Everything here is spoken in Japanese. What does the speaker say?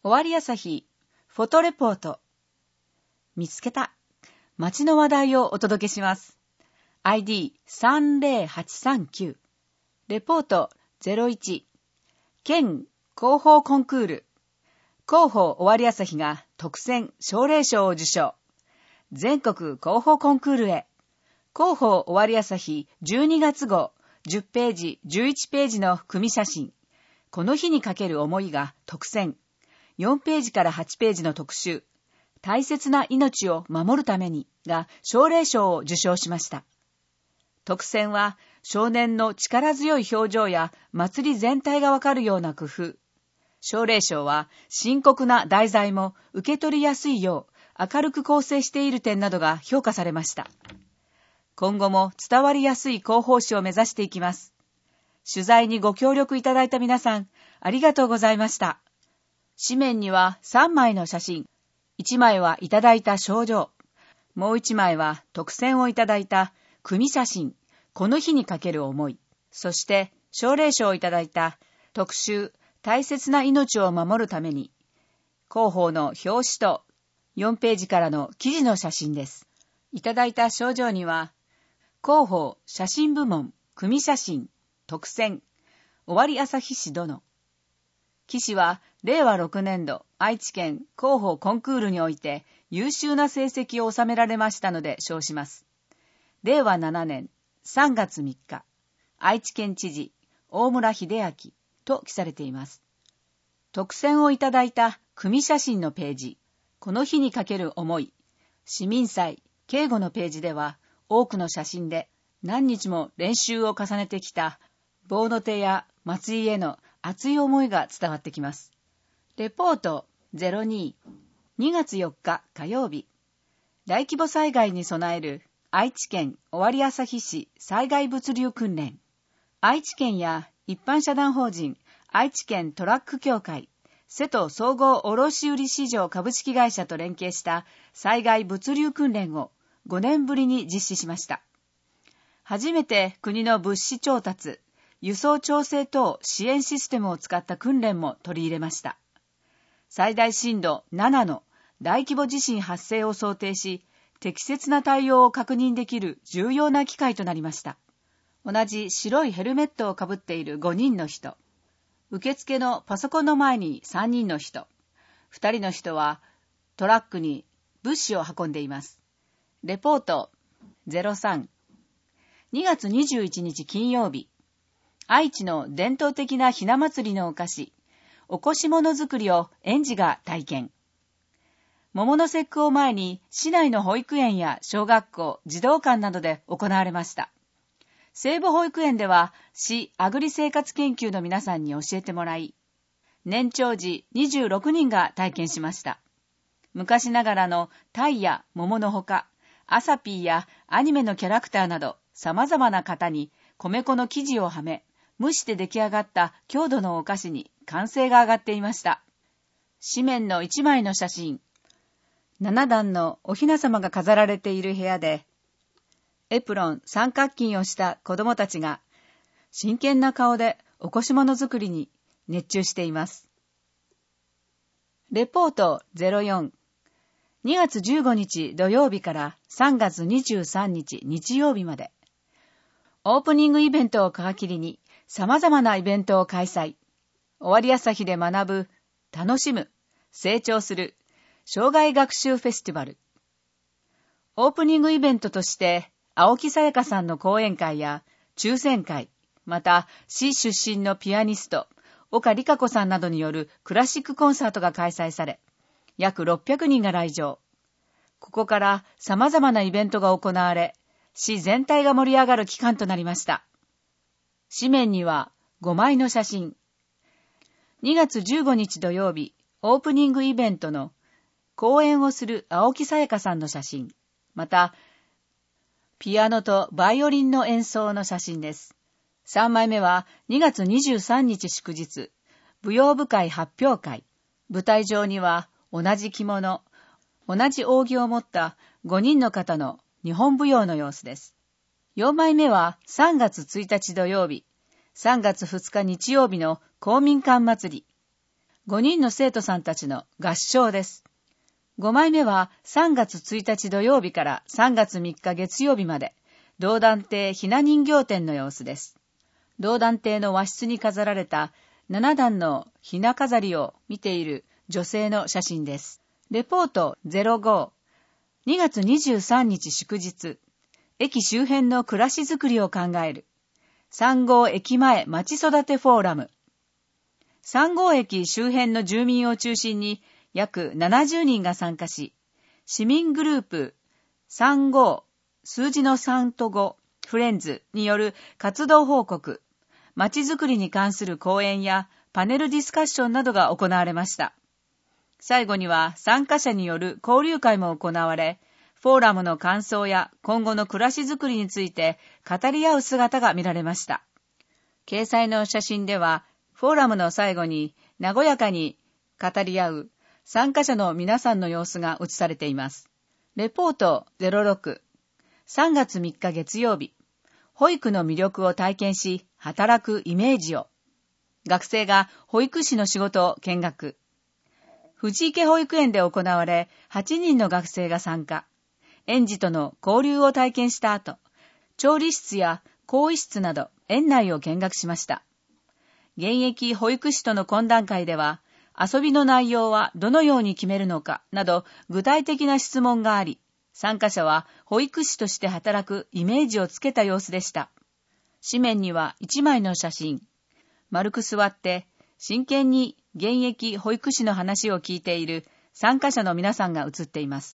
終わり朝日フォトレポート。見つけた街の話題をお届けします。ID30839 レポート01県広報コンクール広報終わり朝日が特選奨励賞を受賞。全国広報コンクールへ。広報終わり朝日12月号10ページ11ページの組写真。この日にかける思いが特選。4ページから8ページの特集。大切な命を守るためにが奨励賞を受賞しました。特選は少年の力強い表情や祭り全体がわかるような工夫。奨励賞は深刻な題材も受け取りやすいよう明るく構成している点などが評価されました。今後も伝わりやすい広報誌を目指していきます。取材にご協力いただいた皆さん、ありがとうございました。紙面には3枚の写真、1枚はいただいた賞状、もう1枚は特選をいただいた組写真、この日にかける思い、そして奨励賞をいただいた特集、大切な命を守るために、広報の表紙と4ページからの記事の写真です。いただいた賞状には、広報写真部門、組写真、特選、終わり朝日市殿。記事は令和6年度愛知県広報コンクールにおいて優秀な成績を収められましたので賞します。令和7年3月3日、愛知県知事大村秀明と記されています。特選をいただいた組写真のページ、この日にかける思い、市民祭、警護のページでは多くの写真で何日も練習を重ねてきた棒の手や松井への熱い思いが伝わってきます。レポート02、2月4日火曜日。大規模災害に備える愛知県尾張旭市災害物流訓練。愛知県や一般社団法人愛知県トラック協会、瀬戸総合卸売市場株式会社と連携した災害物流訓練を5年ぶりに実施しました。初めて国の物資調達、輸送調整等支援システムを使った訓練も取り入れました。最大震度7の大規模地震発生を想定し、適切な対応を確認できる重要な機会となりました。同じ白いヘルメットをかぶっている5人の人、受付のパソコンの前に3人の人、2人の人はトラックに物資を運んでいます。レポート03、2月21日金曜日、愛知の伝統的なひな祭りのお菓子、おこし物作りを園児が体験。桃の節句を前に市内の保育園や小学校、児童館などで行われました。西部保育園では市アグリ生活研究の皆さんに教えてもらい、年長児26人が体験しました。昔ながらのタイや桃のほか、アサピーやアニメのキャラクターなど様々な型に米粉の生地をはめ、蒸して出来上がった郷土のお菓子に歓声が上がっていました。紙面の1枚の写真。7段のお雛様が飾られている部屋で、エプロン三角巾をした子供たちが真剣な顔でおこし物作りに熱中しています。レポート04、2月15日土曜日から3月23日日曜日まで、オープニングイベントを皮切りに様々なイベントを開催。終わり朝日で学ぶ、楽しむ、成長する、生涯学習フェスティバル。オープニングイベントとして、青木さやかさんの講演会や抽選会、また市出身のピアニスト、岡里香子さんなどによるクラシックコンサートが開催され、約600人が来場。ここから様々なイベントが行われ、市全体が盛り上がる期間となりました。紙面には5枚の写真。2月15日土曜日、オープニングイベントの講演をする青木さやかさんの写真。また、ピアノとバイオリンの演奏の写真です。3枚目は2月23日祝日、舞踊部会発表会。舞台上には同じ着物、同じ扇を持った5人の方の日本舞踊の様子です。4枚目は3月1日土曜日、3月2日日曜日の公民館祭り。 5人の生徒さんたちの合唱です。5枚目は3月1日土曜日から3月3日月曜日まで、道壇亭ひな人形展の様子です。道壇亭の和室に飾られた7段のひな飾りを見ている女性の写真です。レポート05、2月23日祝日、駅周辺の暮らしづくりを考える。3号駅前まち育てフォーラム。3号駅周辺の住民を中心に約70人が参加し、市民グループ35、数字の3と5、フレンズによる活動報告、まちづくりに関する講演やパネルディスカッションなどが行われました。最後には参加者による交流会も行われ、フォーラムの感想や今後の暮らしづくりについて語り合う姿が見られました。掲載の写真では、フォーラムの最後に和やかに語り合う参加者の皆さんの様子が映されています。レポート06、3月3日月曜日、保育の魅力を体験し、働くイメージを。学生が保育士の仕事を見学。藤池保育園で行われ、8人の学生が参加。園児との交流を体験した後、調理室や更衣室など園内を見学しました。現役保育士との懇談会では、遊びの内容はどのように決めるのかなど具体的な質問があり、参加者は保育士として働くイメージをつけた様子でした。紙面には1枚の写真。丸く座って真剣に現役保育士の話を聞いている参加者の皆さんが写っています。